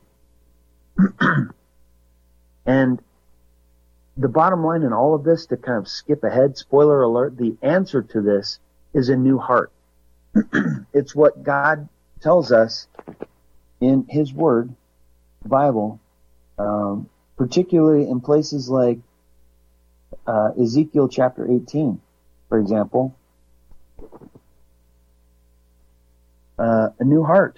And the bottom line in all of this, to kind of skip ahead, spoiler alert, the answer to this is a new heart. It's what God tells us in his word, the Bible, particularly in places like Ezekiel chapter 18, for example. A new heart.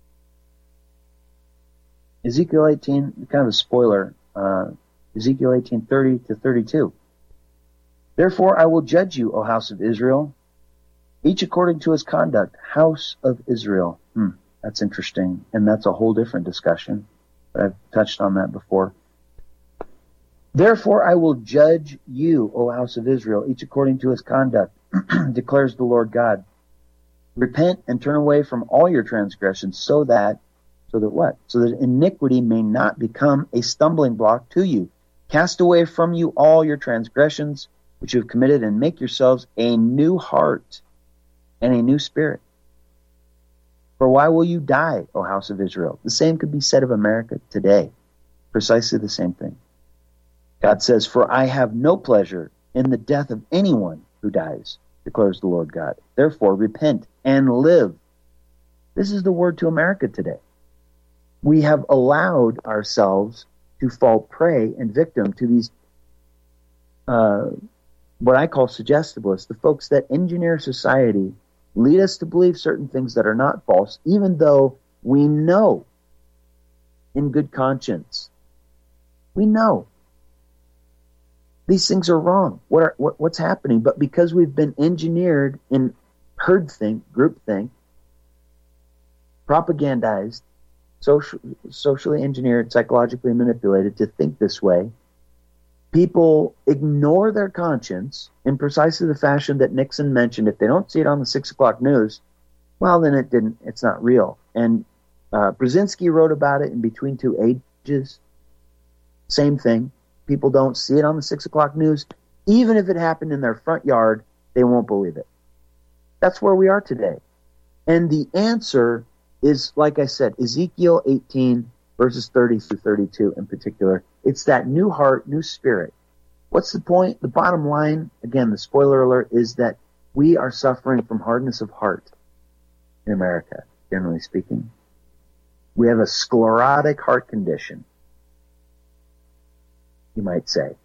Ezekiel 18, kind of a spoiler, Ezekiel 18:30 to 32. Therefore I will judge you, O house of Israel, each according to his conduct. House of Israel. That's interesting, and that's a whole different discussion. But I've touched on that before. Therefore I will judge you, O house of Israel, each according to his conduct, declares the Lord God. Repent and turn away from all your transgressions, so that what? So that iniquity may not become a stumbling block to you. Cast away from you all your transgressions which you have committed, and make yourselves a new heart and a new spirit. For why will you die, O house of Israel? The same could be said of America today. Precisely the same thing. God says, for I have no pleasure in the death of anyone who dies, declares the Lord God. Therefore, repent and live. This is the word to America today. We have allowed ourselves to fall prey and victim to these, what I call suggestibilists, the folks that engineer society, lead us to believe certain things that are not false, even though we know in good conscience, we know these things are wrong. What's happening? But because we've been engineered in herdthink, groupthink, propagandized, socially engineered, psychologically manipulated to think this way, people ignore their conscience in precisely the fashion that Nixon mentioned. If they don't see it on the 6 o'clock news, well, then it's not real. And Brzezinski wrote about it in Between Two Ages. Same thing. People don't see it on the 6 o'clock news. Even if it happened in their front yard, they won't believe it. That's where we are today. And the answer is, like I said, Ezekiel 18, verses 30 through 32 in particular. It's that new heart, new spirit. What's the point? The bottom line, again, the spoiler alert, is that we are suffering from hardness of heart in America, generally speaking. We have a sclerotic heart condition, you might say.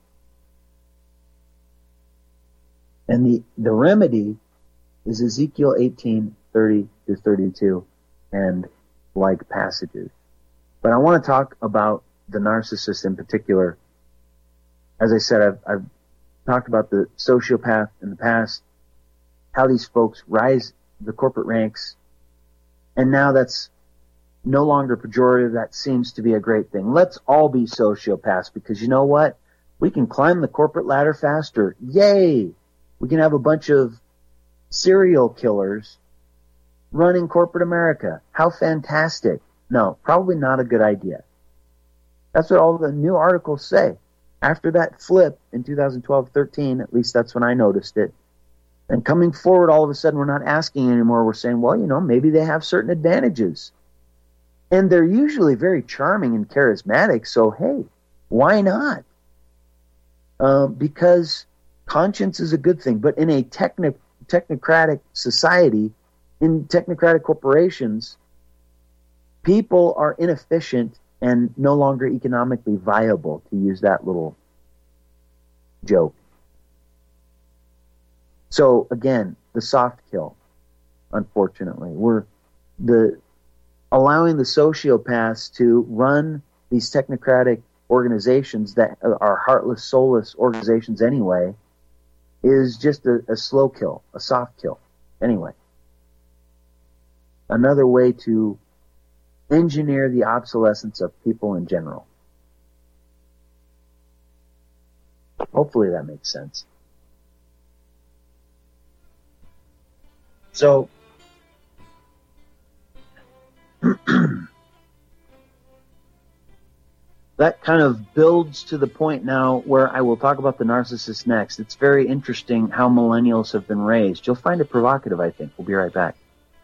And the remedy is Ezekiel 18, 30 to 32 and like passages. But I want to talk about the narcissist in particular. As I said, I've talked about the sociopath in the past, how these folks rise the corporate ranks, and now that's no longer pejorative. That seems to be a great thing. Let's all be sociopaths, because you know what? We can climb the corporate ladder faster. Yay! We can have a bunch of serial killers running corporate America. How fantastic. No, probably not a good idea. That's what all the new articles say. After that flip in 2012-13, at least that's when I noticed it. And coming forward, all of a sudden, we're not asking anymore. We're saying, well, maybe they have certain advantages. And they're usually very charming and charismatic, so hey, why not? Because conscience is a good thing. But in a technocratic society, in technocratic corporations, people are inefficient and no longer economically viable, to use that little joke. So again, the soft kill, unfortunately. We're allowing the sociopaths to run these technocratic organizations that are heartless, soulless organizations anyway, is just a slow kill, a soft kill. Anyway, another way to engineer the obsolescence of people in general. Hopefully that makes sense. So, that kind of builds to the point now where I will talk about the narcissist next. It's very interesting how millennials have been raised. You'll find it provocative, I think. We'll be right back.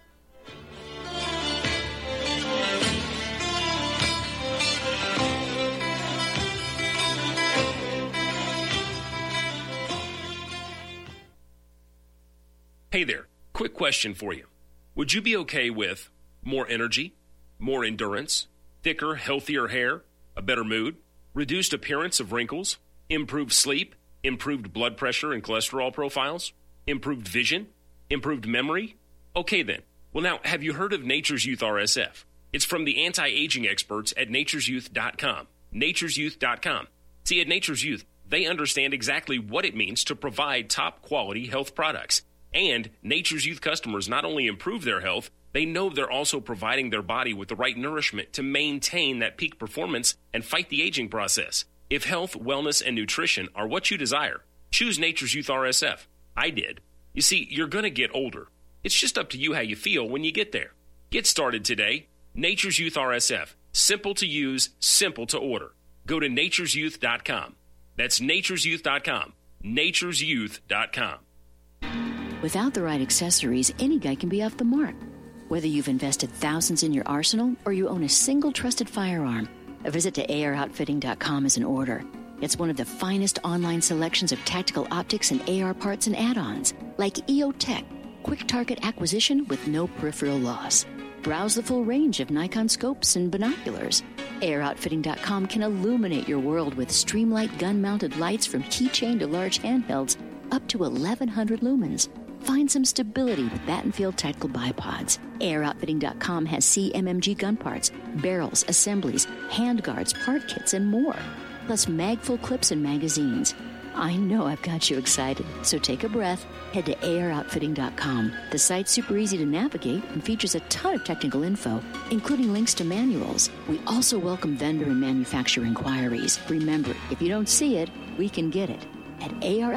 Hey there, quick question for you. Would you be okay with more energy, more endurance, thicker, healthier hair, a better mood, reduced appearance of wrinkles, improved sleep, improved blood pressure and cholesterol profiles, improved vision, improved memory? Okay then. Well now, have you heard of Nature's Youth RSF? It's from the anti-aging experts at nature'syouth.com. nature'syouth.com. See, at Nature's Youth, they understand exactly what it means to provide top quality health products. And Nature's Youth customers not only improve their health, they know they're also providing their body with the right nourishment to maintain that peak performance and fight the aging process. If health, wellness, and nutrition are what you desire, choose Nature's Youth RSF. I did. You see, you're going to get older. It's just up to you how you feel when you get there. Get started today. Nature's Youth RSF. Simple to use, simple to order. Go to nature'syouth.com. That's nature'syouth.com. nature'syouth.com. Without the right accessories, any guy can be off the mark. Whether you've invested thousands in your arsenal or you own a single trusted firearm, a visit to AROutfitting.com is in order. It's one of the finest online selections of tactical optics and AR parts and add-ons, like EOTech, quick target acquisition with no peripheral loss. Browse the full range of Nikon scopes and binoculars. AROutfitting.com can illuminate your world with Streamlight gun-mounted lights from keychain to large handhelds up to 1,100 lumens. Find some stability with Battenfield Tactical Bipods. AROutfitting.com has CMMG gun parts, barrels, assemblies, handguards, part kits, and more. Plus mag-full clips and magazines. I know I've got you excited, so take a breath. Head to AROutfitting.com. The site's super easy to navigate and features a ton of technical info, including links to manuals. We also welcome vendor and manufacturer inquiries. Remember, if you don't see it, we can get it at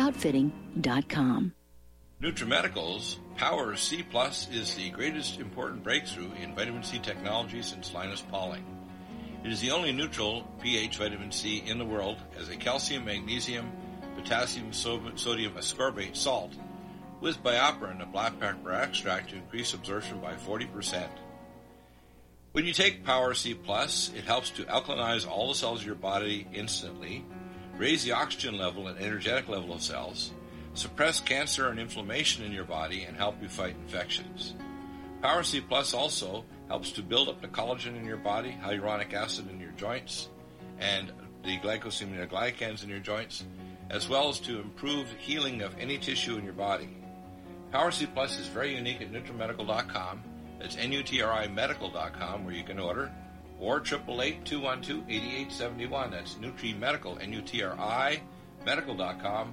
AROutfitting.com. NutriMedical's Power C Plus is the greatest important breakthrough in vitamin C technology since Linus Pauling. It is the only neutral pH vitamin C in the world as a calcium, magnesium, potassium, sodium ascorbate salt with BioPerine, a black pepper extract to increase absorption by 40%. When you take Power C Plus, it helps to alkalinize all the cells of your body instantly, raise the oxygen level and energetic level of cells, suppress cancer and inflammation in your body, and help you fight infections. Power C Plus also helps to build up the collagen in your body, hyaluronic acid in your joints, and the glycosaminoglycans in your joints, as well as to improve healing of any tissue in your body. Power C Plus is very unique at NutriMedical.com. That's NutriMedical.com, where you can order, or 888-212-8871. That's NutriMedical, N-U-T-R-I, medical.com.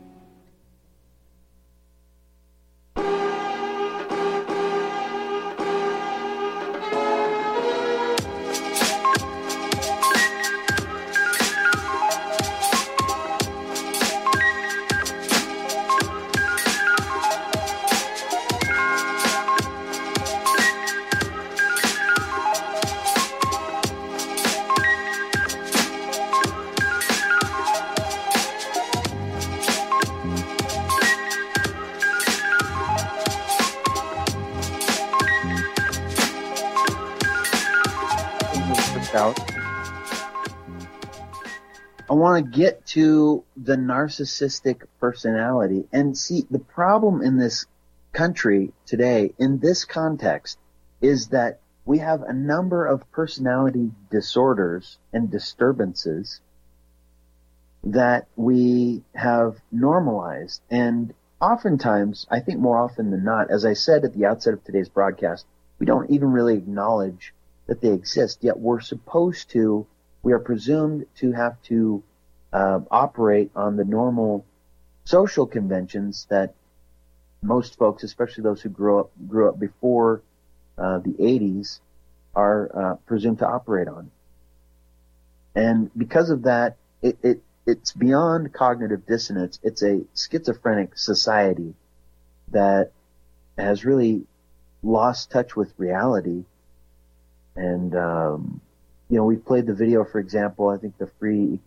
I want to get to the narcissistic personality. And see, the problem in this country today, in this context, is that we have a number of personality disorders and disturbances that we have normalized. And oftentimes, I think more often than not, as I said at the outset of today's broadcast, we don't even really acknowledge that they exist, yet we're supposed to We are presumed to have to operate on the normal social conventions that most folks, especially those who grew up before the 80s, are presumed to operate on. And because of that, it's beyond cognitive dissonance. It's a schizophrenic society that has really lost touch with reality. And we played the video, for example. I think the Free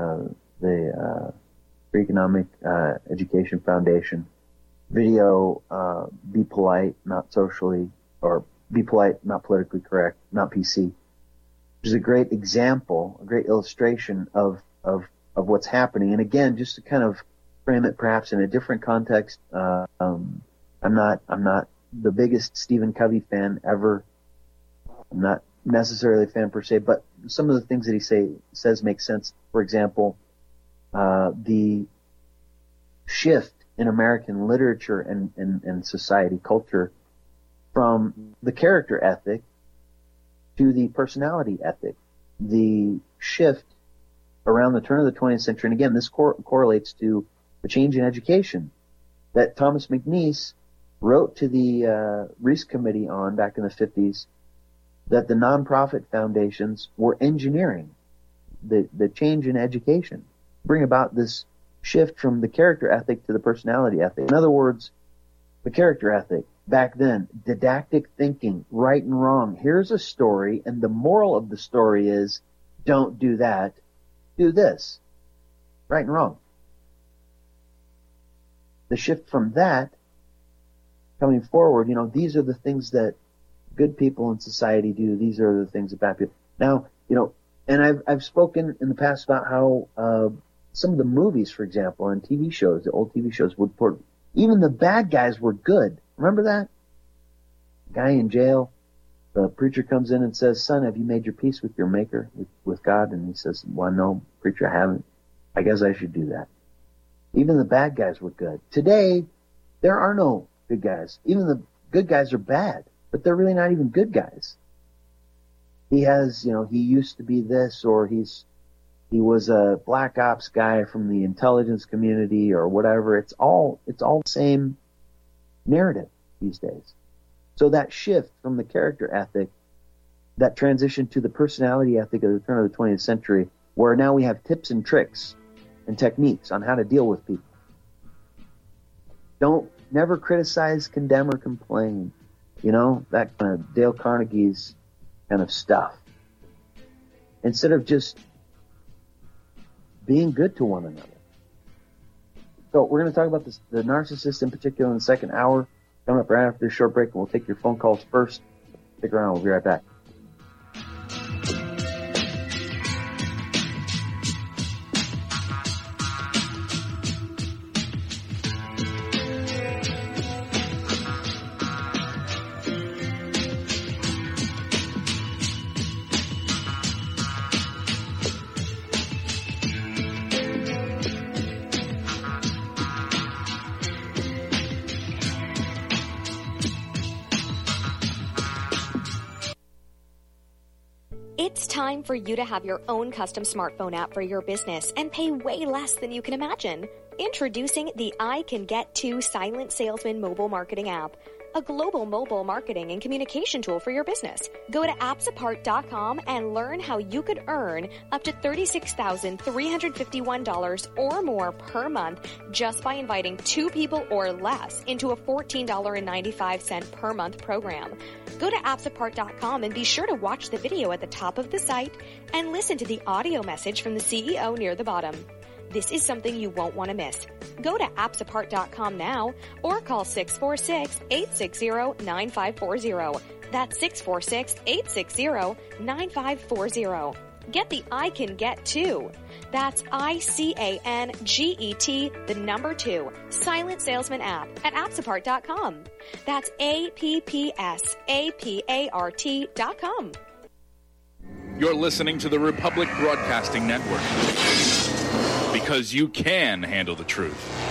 Economic Education Foundation video, "Be Polite, Not Socially," or "Be Polite, Not Politically Correct, Not PC," which is a great example, a great illustration of what's happening. And again, just to kind of frame it perhaps in a different context, I'm not the biggest Stephen Covey fan ever. I'm not necessarily a fan per se, but some of the things that he says make sense. For example, the shift in American literature and society culture from the character ethic to the personality ethic. The shift around the turn of the 20th century, and again, this correlates to the change in education that Thomas McNeice wrote to the Reese Committee on back in the 50s, that the nonprofit foundations were engineering the change in education, bring about this shift from the character ethic to the personality ethic. In other words, the character ethic back then, didactic thinking, right and wrong. Here's a story, and the moral of the story is, don't do that, do this, right and wrong. The shift from that, coming forward, these are the things that good people in society do. These are the things that bad people. Now, and I've spoken in the past about how some of the movies, for example, and TV shows, the old TV shows, would put even the bad guys were good. Remember that? Guy in jail, the preacher comes in and says, "Son, have you made your peace with your maker, with God?" And he says, "Well, no, preacher, I haven't. I guess I should do that." Even the bad guys were good. Today, there are no good guys. Even the good guys are bad, but they're really not even good guys. He has, he used to be this, or he was a black ops guy from the intelligence community or whatever. It's all the same narrative these days. So that shift from the character ethic, that transition to the personality ethic of the turn of the 20th century, where now we have tips and tricks and techniques on how to deal with people. Never criticize, condemn, or complain. That kind of Dale Carnegie's kind of stuff. Instead of just being good to one another. So we're going to talk about the narcissist in particular in the second hour. Coming up right after this short break, and we'll take your phone calls first. Stick around. We'll be right back. It's time for you to have your own custom smartphone app for your business and pay way less than you can imagine. Introducing the I Can Get To Silent Salesman mobile marketing app, a global mobile marketing and communication tool for your business. Go to appsapart.com and learn how you could earn up to $36,351 or more per month just by inviting 2 people or less into a $14.95 per month program. Go to appsapart.com and be sure to watch the video at the top of the site and listen to the audio message from the CEO near the bottom. This is something you won't want to miss. Go to appsapart.com now or call 646-860-9540. That's 646-860-9540. Get the I Can Get To. That's ICANGET, the number 2, Silent Salesman app at appsapart.com. That's APPSAPART.com. You're listening to the Republic Broadcasting Network. Because you can handle the truth.